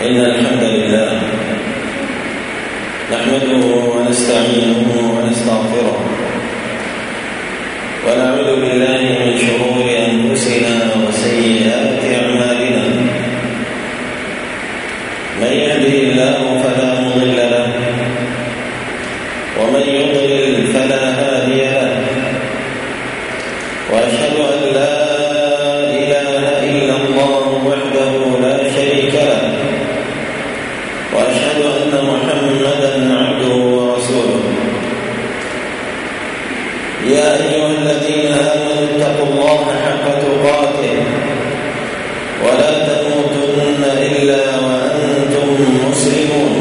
إن الحمد لله نحمده ونستعينه ونستغفره ونعوذ بالله من شرور أنفسنا وسيئات أعمالنا. من يهده الله فلا مضل له ومن يضلل فلا هادي له، وأشهد أن لا إله إلا الله وحده لا شريك له، وأشهد أن محمدا عبده ورسوله. يا أيها الذين آمنوا اتقوا الله حق تقاته ولا تموتن إلا وأنتم مسلمون.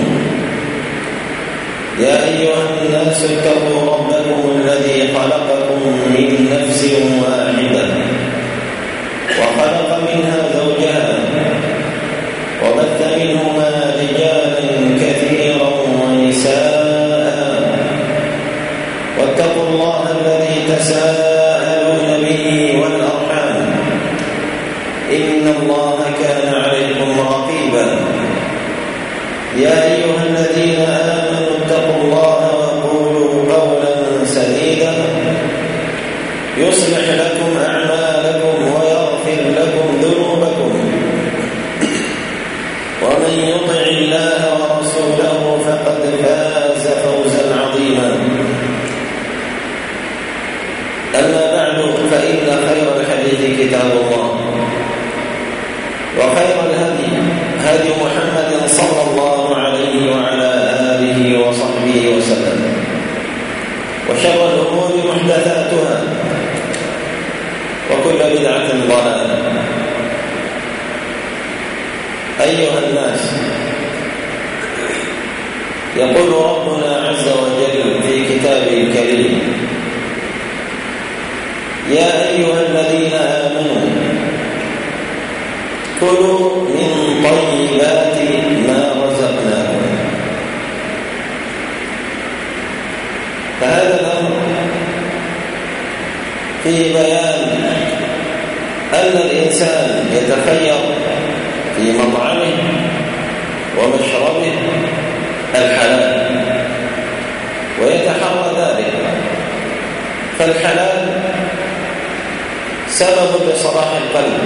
يا أيها الناس اتقوا ربكم الذي خلقكم من نفس واحدة وخلق منها زوجها وبث منهما رجالا كثيرا ونساء، واتقوا الله الذي تساءلون به والأرحام إن الله كان عليكم رقيبا. يا أيها الذين آمنوا اتقوا الله وقولوا قولا سديدا يصلح لكم أعمالكم ويغفر لكم ذنوبكم، ومن يطع الله ورسوله فقد فاز فوزا عظيما. أما بعد، فإن خير الحديث كتاب الله، وخير الهدي هدي محمد صلى الله عليه وعلى آله وصحبه وسلم، وشر الأمور محدثاتها، وكل بدعة ضلالة. أيها الناس، يقول ربنا عز وجل في كتابه الكريم: يا أيها الذين آمنوا كلوا من طيبات ما رزقناكم. فهذا الأمر في بيان أن الإنسان يتخير في مطعمه ومشربه الحلال ويتحرى ذلك، فالحلال سبب لصلاح القلب.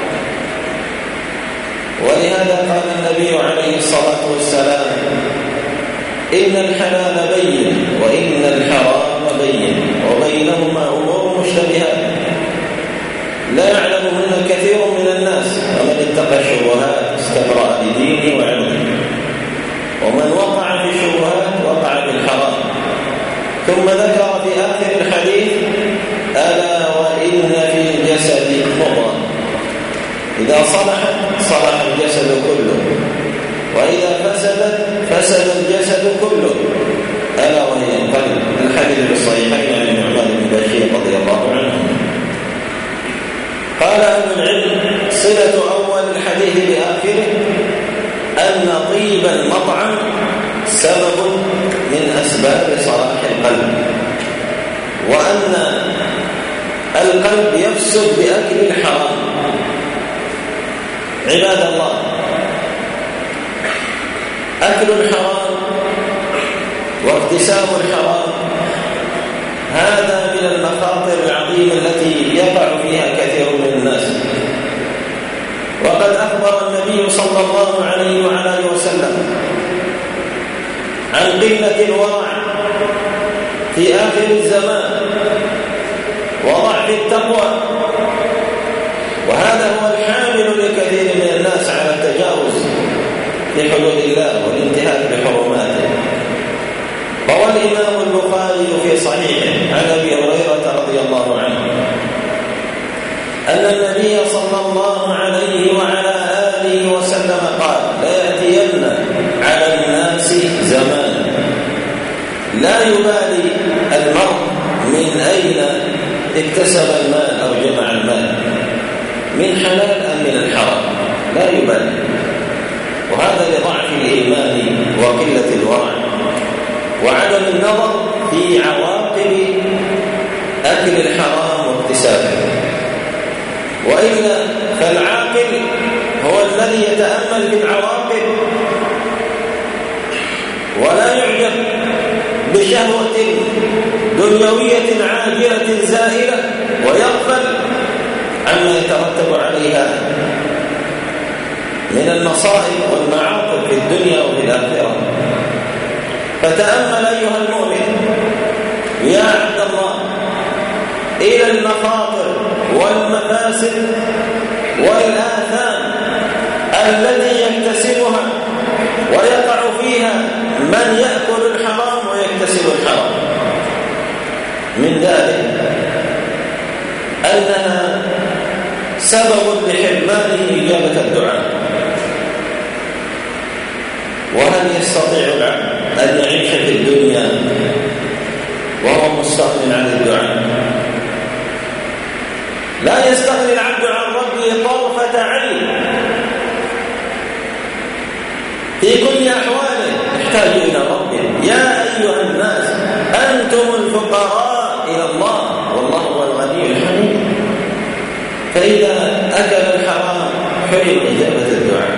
ولهذا قال النبي عليه الصلاة والسلام: إن الحلال بين وإن الحرام بين وبينهما أمور مشتبهات لا يعلمهن كثير من الناس، ومن اتقى الشبهات استبرأ بدينه وعلمه، ومن وقع في الشبهات وقع بالحرام. ثم ذكر في آخر الحديث: ألا وإن في الجسد مضغة إذا صلحت صلح الجسد كله، وإذا فسدت فسد الجسد كله، ألا وهي القلب. الحديث الصحيحين عن النعمان بن بشير رضي الله عنه. قال أهل العلم: صلة أول الحديث بآخره أن طيب المطعم سبب من أسباب صلاح القلب، وأن القلب يفسد بأكل الحرام. عباد الله، أكل الحرام واكتساب الحرام هذا من المخاطر العظيمة التي يقع فيها كثير من الناس. وقد أخبر النبي صلى الله عليه وعلى آله وسلم عن قلة الورع في آخر الزمان وضعف التقوى، وهذا هو الحامل لكثير من الناس على التجاوز في حدود الله والانتهاك بحرماته. روى الإمام البخاري في صحيحه عن أبي هريرة رضي الله عنه أن النبي صلى الله عليه وعلى آله وسلم قال: لا يأتين على الناس زمان لا يبالي المرء من أين اكتسب المال أو جمع المال، من حلال أم من الحرام، لا يبالي. وهذا لضعف الإيمان وقلة الورع وعدم النظر في عواقب أكل الحرام واكتسابه. وإلا فالعاقل هو الذي يتأمل بالعواقب ولا يعجب بشهوة دنيوية عاجلة زائلة ويغفل عما يترتب عليها من المصائب والمعاقب في الدنيا وفي الآخرة. فتأمل أيها المؤمن يا عبد الله إلى المخاطر والمفاسد والآثام التي يكتسبها ويقع فيها من يأكل الحرام ويكتسب الحرام. من ذلك أنها سبب لحرمانه إجابة الدعاء. وهل يستطيع العبد أن يعيش في الدنيا وهو مستغن عن الدعاء؟ لا يستغني العبد عن ربه طرفة عين في كل أحواله، يحتاج إلى ربه. يا أيها الناس أنتم الفقراء إلى الله والله هو الغني الحميد. فإذا أكل الحرام حرم إجابة الدعاء.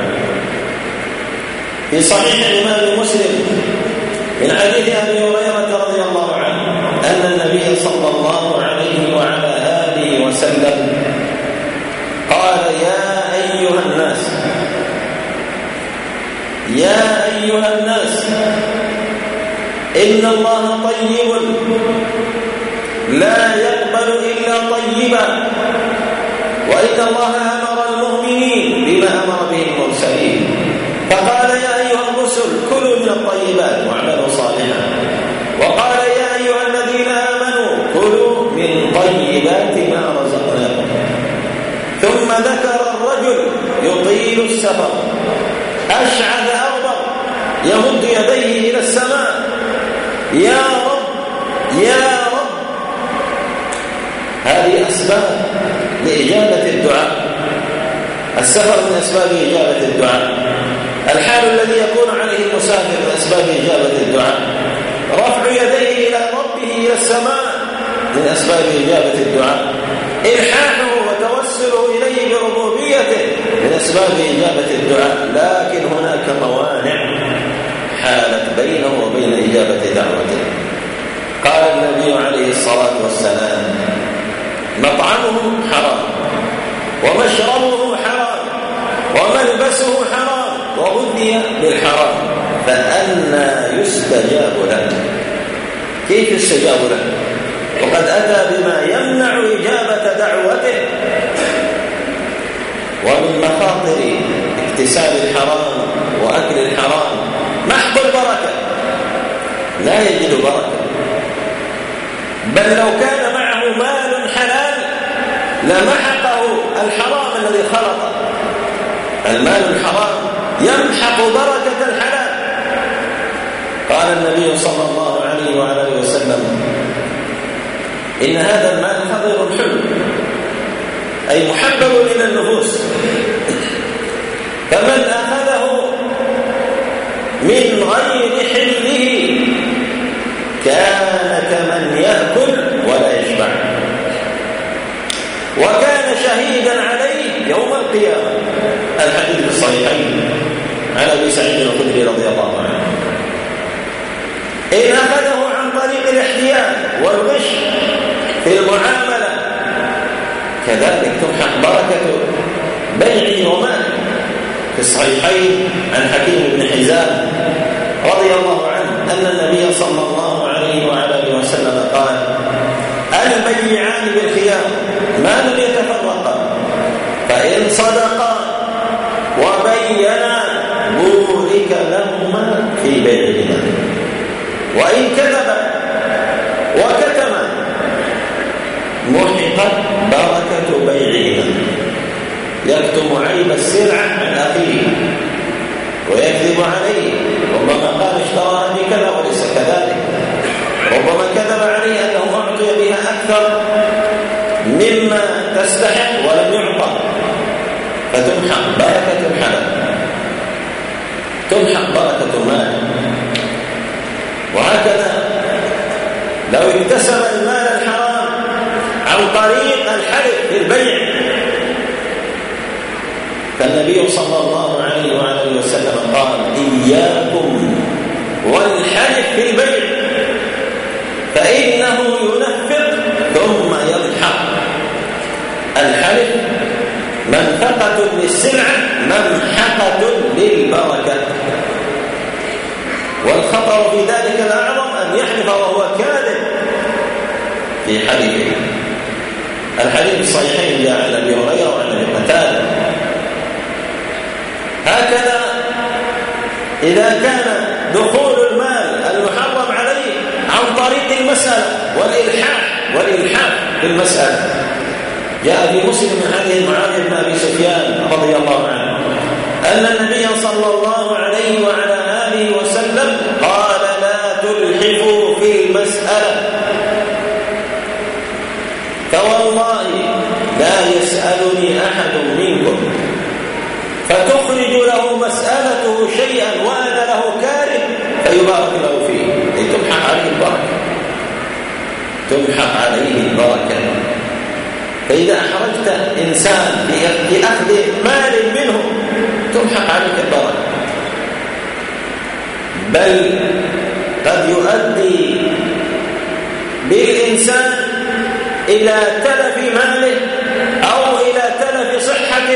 في صحيح الإمام مسلم من حديث أبي هريرة رضي الله عنه أن النبي صلى الله عليه وعلى آله وسلم قال يا أيها الناس إن الله طيب لا يقبل إلا طيبا، وإن الله أمر المؤمنين بما أمر به المرسلين، فقال يا أيها الرسل كلوا من الطيبات واعملوا صالحا، وقال يا أيها الذين آمنوا كلوا من طيبات ما رزقناكم. ثم ذكر الرجل يطيل السفر أشعث أغبر يمد يديه إلى السماء يا رب يا رب. هذه أسباب لإجابة الدعاء. السفر من أسباب إجابة الدعاء، الحال الذي يكون عليه المسافر من أسباب إجابة الدعاء، رفع يديه إلى ربه إلى السماء من أسباب إجابة الدعاء، إلحاحه وتوسله إليه بربوبيته من أسباب إجابة الدعاء. لكن هناك موانع حالت بينه وبين إجابة دعوته. قال النبي عليه الصلاة والسلام مطعمه حرام ومشربه حرام وملبسه حرام وغذي بالحرام، فأنى يستجاب له؟ كيف يستجاب له وقد أتى بما يمنع إجابة دعوته؟ ومن مخاطر اكتساب الحرام وأكل الحرام محق البركة، لا يجد بركة، بل لو كان معه مال حلال لمحقه الحرام الذي خلطه. المال الحرام يمحق بركة الحلال. قال النبي صلى الله عليه وآله وسلم إن هذا المال خضر حلو، أي محبب إلى النفوس، فمن أخذه من غير حله كان كمن يأكل ولا يشبع، وكان شهيدا عليه يوم القيامة. الحديث الصحيحين عن أبي سعيد الخدري رضي الله عنه. إن أخذه عن طريق الاحتيال والغش في المعاملة كذلك تمحق بركة بيعه وماله. في الصحيحين عن حكيم بن حزام رضي الله عنه أن النبي صلى الله عليه وآله وسلم قال البيعان بالخيار ما لم يتفرقا، فإن صدقا وبينا بورك لهما في بيعهما، وإن كذبا وكتما محقت بركة بيعهما. يكتم عيب السلعة عن أخيه ويكذب عليه، ربما قال اشتراها بكذا وليس كذلك، ربما كذب عليه أنه أعطي بها أكثر مما تستحق ولم يعطى، فتمحق بركة الحلال، تمحق بركة المال. وهكذا لو اكتسب المال الحرام عن طريق الحلف في البيع، فالنبي صلى الله عليه وآله وسلم قال إياكم والحلف في البيع فإنه ينفق ثم يمحق. الحلف منفقة للسلعة ممحقة للبركة، والخطر في ذلك الأعظم أن يحلف وهو كاذب في حلفه. الحديث الصحيحين جاء عن أبي هريرة وعن ابي قتادة. هكذا إذا كان دخول المال المحرم عليه عن طريق المسألة والإلحاح في المسألة، جاء في مسلم من حديث معاذ بن أبي سفيان رضي الله عنه أن النبي صلى الله عليه وعلى آله وسلم قال: لا تلحفوا في المسألة، فوالله لا يسألني أحد منكم فتخرج له مسألته شيئا وأنا له كاره فيبارك له فيه، أي تمحق عليه البركة، تمحق عليه البركة. فإذا أحرجت إنسان بأخذ مال منه تمحق عليك البركة، بل قد يؤدي بالإنسان إلى تلف ماله أو إلى تلف صحته.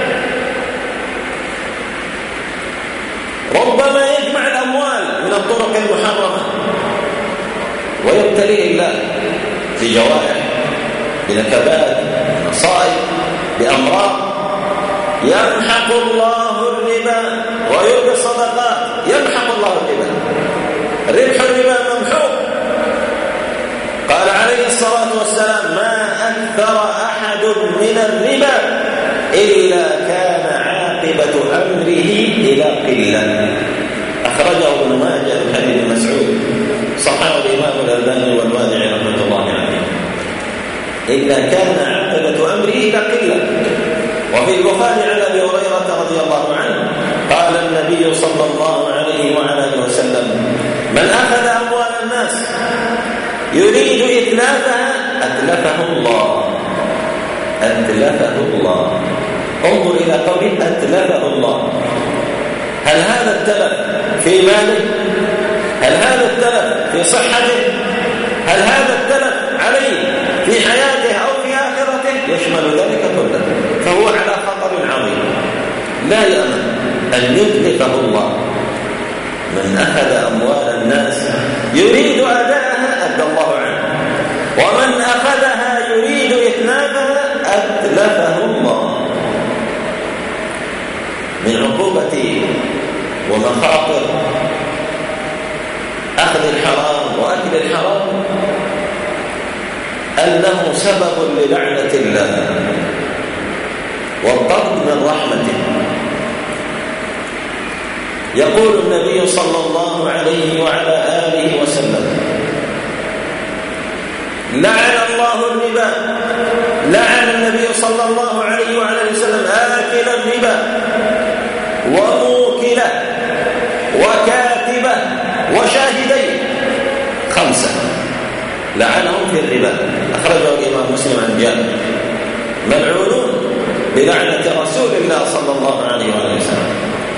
ربما يجمع الأموال من الطرق المحرمة ويبتليه الله بجوائح، بنكبات، بمصائب، بأمراض. يمحق الله الربا ويربي الصدقات. يمحق الله الربا، ربح الربا ممحوق. قال عليه الصلاة والسلام: ما أكثر أحد من الربا إلا كان عاقبة أمره إلى قلة. أخرجه ابن ماجه من حديث مسعود، صححه الإمام الألباني والوادعي رحمة الله عليه. إلا كان عاقبة أمره إلى قلة. وفي البخاري عن أبي هريرة رضي الله عنه قال النبي صلى الله عليه وعلى آله وسلم: من أخذ أموال الناس يريد إتلافها أتلفه الله. أتلفه الله. انظر إلى قوله أتلفه الله. هل هذا التلف في ماله؟ هل هذا التلف في صحته؟ هل هذا التلف عليه في حياته أو في آخرته؟ يشمل ذلك كله، فهو على خطر عظيم لا يأمن أن يتلفه الله. من أخذ أموال الناس يريد أداءها أدى الله عنه، ومن أخذها يريد إتلافها أتلفه الله. من عقوبة ومخاطر أخذ الحرام وأكل الحرام أنه سبب للعنة الله والطرد من رحمته. يقول النبي صلى الله عليه وعلى آله وسلم: لعن الله الربا. لعن النبي صلى الله عليه وعلى آله وسلم آكل الربا وموكله وكاتبه وشاهديه، 5 لعنهم في الربا. أخرجه الإمام مسلم عن جابر: ملعونون بلعنة رسول الله صلى الله عليه وآله وسلم.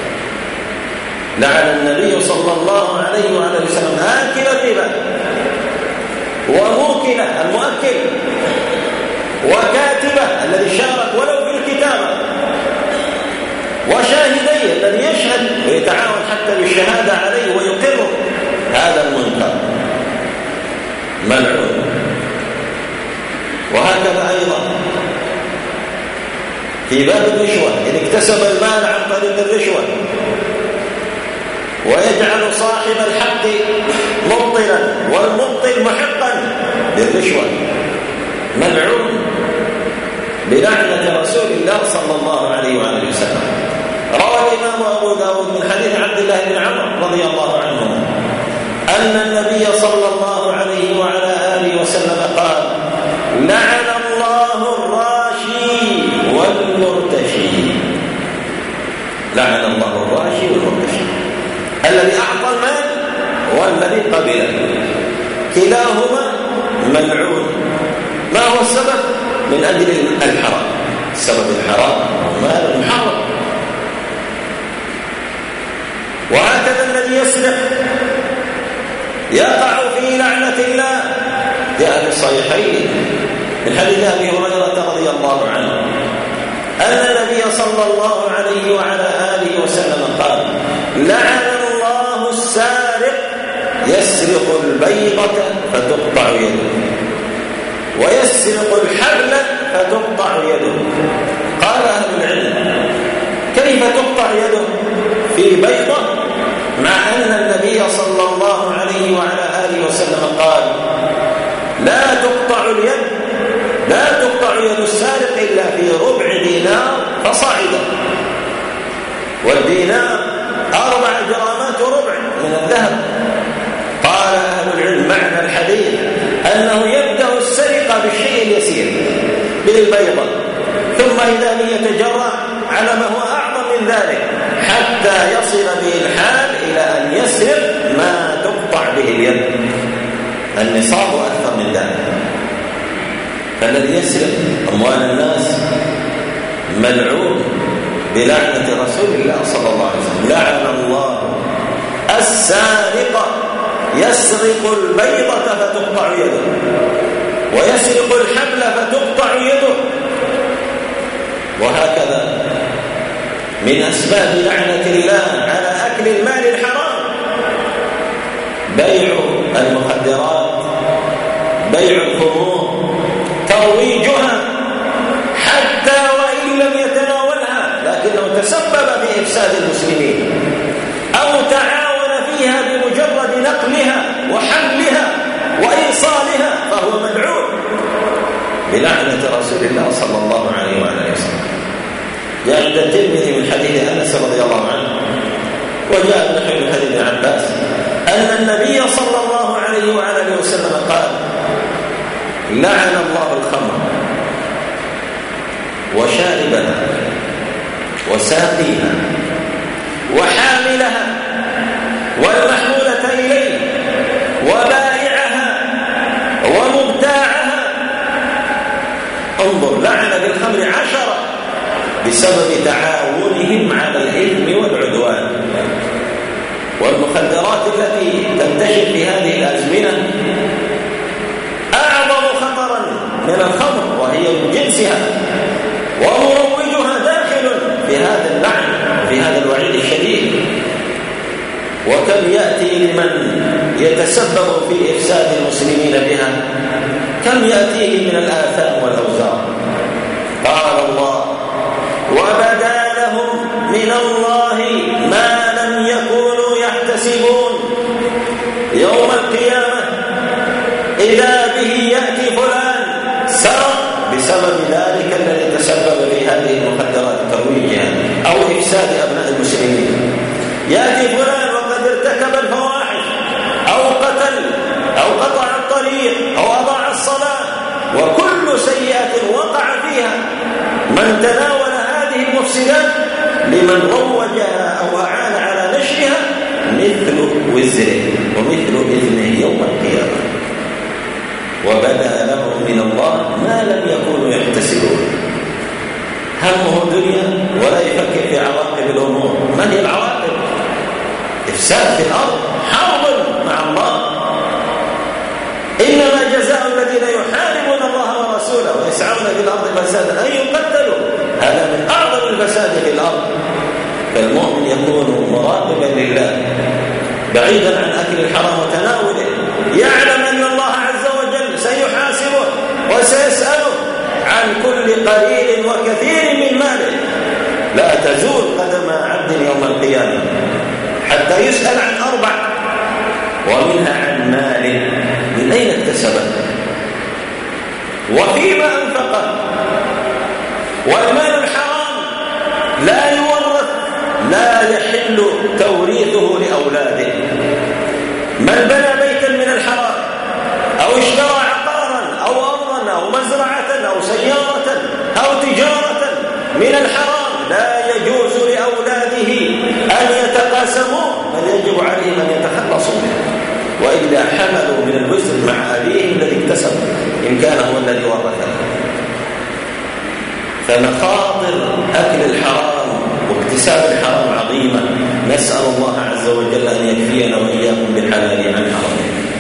لعن النبي صلى الله عليه وآله وسلم آكل الربا وموكله المؤكل وكاتبه الذي شارك ولو في الكتابة وشاهديه الذي يشهد ويتعاون حتى بالشهادة عليه ويقر هذا المنكر، ملعون. وهكذا أيضا في باب الرشوة، إن اكتسب المال عن طريق الرشوة ويجعل صاحب الحق مبطلا والمبطل محقا للرشوة، ملعون بلعنة رسول الله صلى الله عليه وآله وسلم. روى الإمام أبو داود من حديث عبد الله بن عمرو رضي الله عنهما أن النبي صلى الله عليه وعلى آله وسلم قال: لعن الله الراشي والمرتشي. لعن الله الراشي والمرتشي، الذي أعطى المال والذي قبله، كلاهما ملعون. ما هو السبب؟ من أجل الحرام. السبب الحرام مال محرم. وهكذا الذي يسرق يقع في لعنة الله. جاء في الصحيحين من حديث أبي هريرة رضي الله عنه أن النبي صلى الله عليه وعلى آله وسلم قال: لعن الله السارق يسرق البيضة فتقطع يده ويسرق الحبل فتقطع يده. قال أهل العلم: كيف تقطع يده في بيضة مع أن النبي صلى الله عليه وعلى آله وسلم قال: لا تقطع يد السارق إلا في ربع دينار فصاعدا، والدينار 4 جرامات وربع من الذهب. قال أهل العلم: معنى الحديث أنه يبدأ السرقة بالشيء اليسير بالبيضة، ثم إذا لم يتجرأ على ما هو أعظم من ذلك حتى يصل به الحال إلى أن يسرق ما تقطع به اليد، النصاب أكثر من ذلك. فالذي يسرق أموال الناس ملعون بلعنة رسول الله صلى الله عليه وسلم. لعن الله السارق يسرق البيضة فتقطع يده ويسرق الحبل فتقطع يده. وهكذا من أسباب لعنة الله على أكل المال الحرام بيع المخدرات، بيع الخمور، ترويجها حتى وإن لم يتناولها لكنه تسبب في إفساد المسلمين أو تعاون فيها بمجرد نقلها وحملها وإيصالها فهو ملعون بلعنة رسول الله صلى الله عليه وعلى وسلم. جاء عند الترمذي من حديث أنس رضي الله عنه، وجاء من حديث ابن عباس أن النبي صلى الله عليه وعلى وسلم قال: لعن الله الخمر وشاربها وساقيها وحاملها والمحمولة إليه وبائعها ومبتاعها. انظر، لعن بالخمر 10 بسبب تعاونهم على الإثم والعدوان. والمخدرات التي تنتشر في هذه الأزمنة أعظم خطرا من الخمر وهي من جنسها، ومروجها داخل في هذا اللعن في هذا الوعيد الشديد. وكم يأتي لمن يتسبب في إفساد المسلمين بها، كم يأتيه من الآثام والأوزار. قال الله: وبدا لهم من الله ما لم يكونوا يحتسبون يوم القيامة إذا به يأتي فلان سرق بسبب ذلك الذي تسبب في هذه المخدرات ترويجها أو إفساد أبناء المسلمين. يأتي فلان وقد ارتكب الفواحش أو قتل أو قطع الطريق أو أضاع الصلاة، وكل سيئة وقع فيها من تناول هذه المفسدات لمن روجها أو أعان على نشرها مثل وزره ومثل إثمه يوم القيامة. وبدا لهم من الله ما لم يكونوا يحتسبون. همه دنيا ولا يفكر في عواقب الأمور. ما هي العواقب؟ إفساد في الأرض، حرب مع الله. إنما جزاء الذين يحاربون الله ورسوله ويسعون في الأرض فسادا أن يقتلوا. هذا من أعظم الفساد في الأرض. فالمؤمن يكون مراقبا لله بعيدا عن أكل الحرام وتناوله، يعلم أن الله عز وجل سيحاسبه وسيسأله عن كل قليل وكثير من ماله. لا تزول قدم عبد يوم القيامة حتى يسأل عن 4، ومنها عن ماله، من أين اكتسبه وفيما أنفقه. والمال الحرام لا يورث، لا يحل توريثه لأولاده. من بنى بيتا من الحرام أو اشترى عقارا أو أرضا أو مزرعة أو سيارة أو تجارة من الحرام لا يجوز لأولاده أن يتقاسموه، بل يجب عليهم أن يتخلصوا منه، وإلا حملوا من الوزر مع أبيه الذي اكتسب إن كان هو الذي ورثه. فمخاطر أكل الحرام واكتساب الحرام عظيمة. نسأل الله عز وجل أن يكفينا وإياكم بالحلال عن حرامه.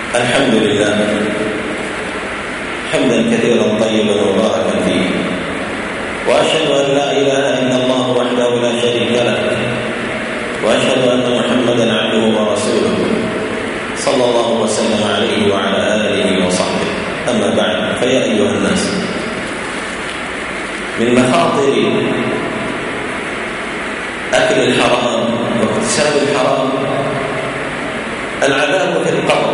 الحمد لله حمدا كثيرا طيبا مباركا فيه، وأشهد أن لا إله إلا الله وحده لا شريك له، وأشهد أن محمدا عبده ورسوله صلى الله وسلم عليه وعلى آله وصحبه. أما بعد، فيا أيها الناس، من مخاطر أكل الحرام واكتساب الحرام العذاب في القبر.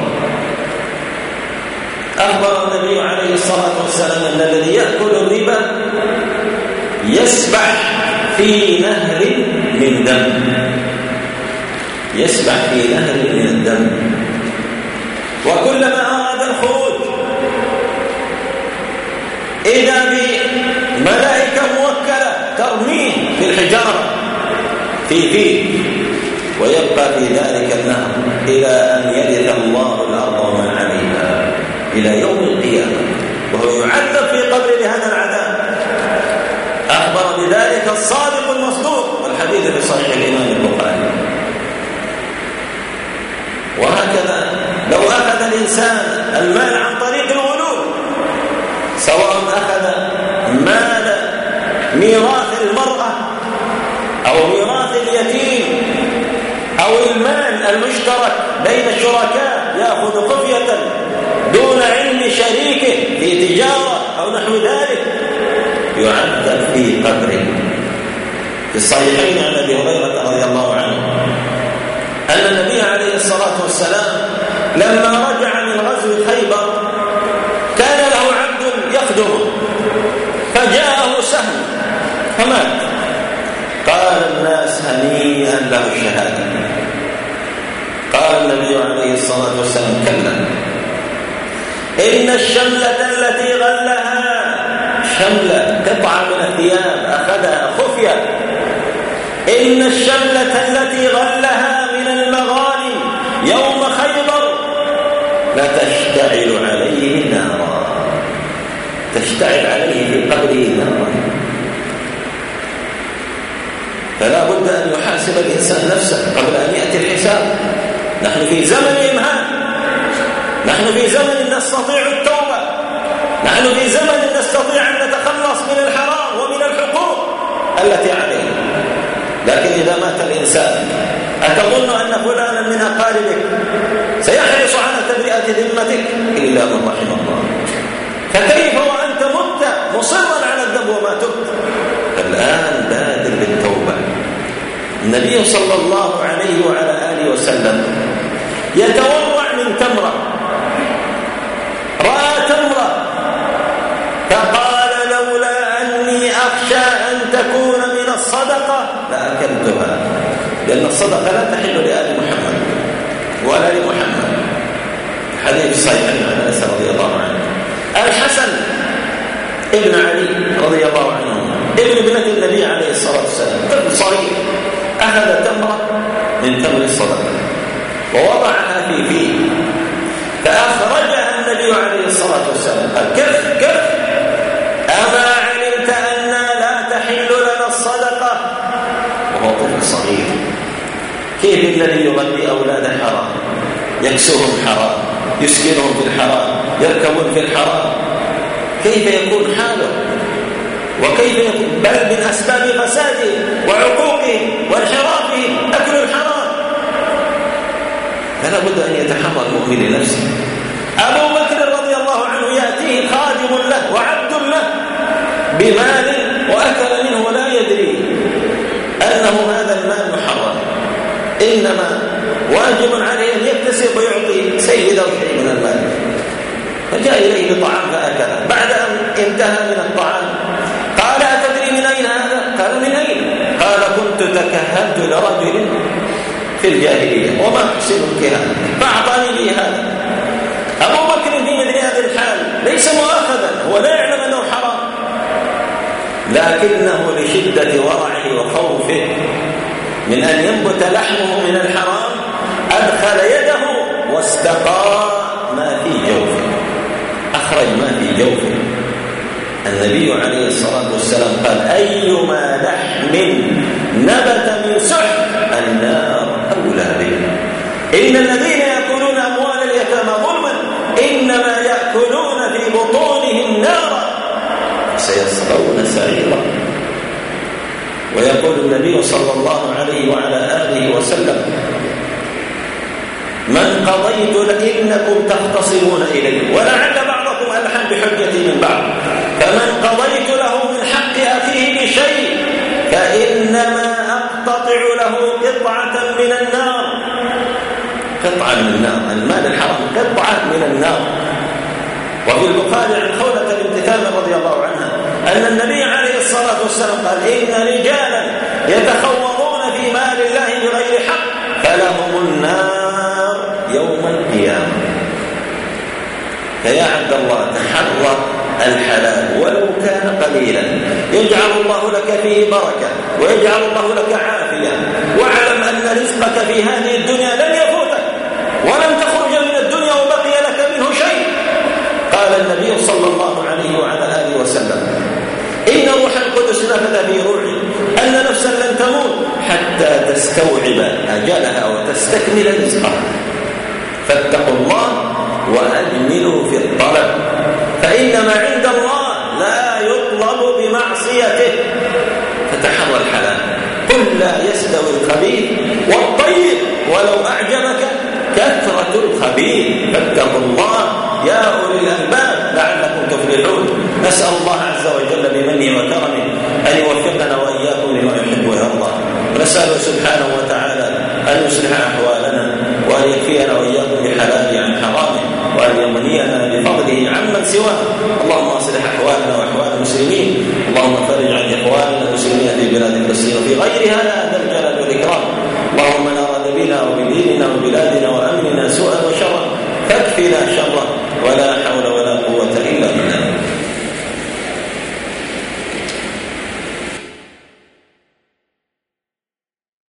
أخبر النبي عليه الصلاة والسلام أن الذي يأكل الربا يسبح في نهر من دم، يسبح في نهر من الدم، وكلما أراد الخروج إذا بملائكة موكلة ترميه في الحجارة في فيه، ويبقى في ذلك النهر إلى أن يرث الله الأرض ومن عليها إلى يوم القيامة، وهو يعذب في قبر لهذا العذاب. أخبر بذلك الصادق المصدوق، والحديث في صحيح الإمام البخاري. وهكذا لو أخذ الإنسان المال عن طريق الغلول، سواء أخذ مال ميراث المرأة أو ميراث اليتيم أو المال المشترك بين الشركاء، يأخذ خفية دون علم شريكه في تجارة أو نحو ذلك، يعذب في قبره. في الصحيحين عن أبي هريرة رضي الله عنه أن النبي عليه الصلاة والسلام لما رجع من غزو خيبر كان له عبد يخدمه، فجاءه سهم فمات. قال الناس هنيئا له الشهادة. قال النبي عليه الصلاة والسلام كلا، إن الشملة التي غلها، شملة قطعة من الثياب أخذها خفية، إن الشملة التي غلها من المغانم يوم خيبر لتشتعل عليه نارا، تشتعل عليه في قبره نارا. فلا بد أن يحاسب الإنسان نفسه قبل أن يأتي الحساب. نحن في زمن إمهال، نحن في زمن نستطيع التوبة، نحن في زمن نستطيع أن نتخلص من الحرام ومن الحقوق التي عليه. لكن إذا مات الإنسان أتظن أن فلانا من أقاربك سيحرص على تبرئة ذمتك؟ إلا من رحم الله. فكيف وأنت مت مصرا على الذنب وما تبت؟ الآن بادر بالتوبة. النبي صلى الله عليه وعلى آله وسلم يتورع من تمرة، رأى تمرة فقال لولا أني أخشى أن تكون من الصدقة لأكلتها، لأن الصدقة لا تحل لآل محمد ولا لمحمد. حديث صحيح عن أنس رضي الله عنه. الحسن ابن علي رضي الله عنه ابن ابنة النبي عليه الصلاة والسلام، طفل صغير، أخذ تمرة من تمر الصدقة ووضعها في فيه، فأخرجها النبي عليه الصلاة والسلام قال كف كف، أما علمت أننا لا تحل لنا الصدقة؟ وهو طفل صغير. كيف الذي يغذي أولاده حرام، يكسوهم حرام، يسكنهم في الحرام، يركبون في الحرام، كيف يكون حاله؟ وكيف يكون بل من أسباب فساده وعقوقه وانحرافه أكل الحرام. فلا بد أن يتحرى المؤمن لنفسه. أبو بكر رضي الله عنه يأتيه خادم له وعبد له بمال وأكل منه ولا يدري أنه هذا المال محرم، إنما واجب عليه أن يكتسب ويعطي سيده شيء من المال. فجاء إليه بطعام فأكله. بعد أن انتهى من الطعام قال أتدري من أين هذا؟ قال من أين؟ قال كنت تكهنت لرجل في الجاهلية وما أحسن الكهانة فأعطاني لي هذا. أبو بكر في مثل هذا الحال ليس مؤاخذا، هو لا يعلم أنه حرام، لكنه لشدة ورعه وخوفه من أن ينبت لحمه من الحرام أدخل يده واستقى ما في جوفه، أخرج ما في جوفه. النبي عليه الصلاة والسلام قال أيما لحم نبت من سحت النار أولى به. إن الذين يأكلون أموال اليتامى ظلما إنما يأكلون في بطونهم نارا سيصلون سعيرا. ويقول النبي صلى الله عليه وعلى آله وسلم: من قضيت إنكم تختصمون إليه ولعل بعضكم ألحن بحجتي من بعض، فمن قضيت له من حق أخيه بشيء فإنما أقتطع له قطعة من النار. قطعة من النار، المال الحرام قطعة من النار. وفي البخاري عن خولة بنت ثابت رضي الله عنها أن النبي عليه الصلاة والسلام قال: إن رجالا يتخوضون في مال الله بغير حق فلهم النار يوم القيامة. فيا عبد الله تحرى الحلال ولو كان قليلا، يجعل الله لك فيه بركة ويجعل الله لك عافية. واعلم أن رزقك في هذه الدنيا لن يفوتك ولن تخرج من الدنيا وبقي لك منه شيء. قال النبي صلى الله عليه وعلى آله وسلم: إن روح القدس نفذ في روحي أن نفسا لن تموت حتى تستوعب أجلها وتستكمل رزقها، فاتقوا الله وأجملوا في الطلب، فإن ما عند الله لا يطلب بمعصيته. فتحرى الحلال. قل لا يستوي الخبيث والطيب ولو أعجبك كثرة الخبيث، فاتقوا الله يا أولي الألباب لعلكم تفلحون. نسأل الله عز وجل بمنه وكرمه أن يوفقنا وإياكم لما يحب ويرضى، ونسأله سبحانه وتعالى أن يصلح أحوالنا وأن يكفينا وإياكم بحلاله عن حرامه، وأن يمنينا بفضله عمن سواه. اللهم أصلح أحوالنا وأحوال المسلمين، اللهم فرج عن إخواننا المسلمين في بلاد فلسطين وفي غيرها يا ذا الجلال والإكرام. اللهم من أراد بنا وبديننا وبلادنا وأمننا سوءا وشرا فاكفنا شر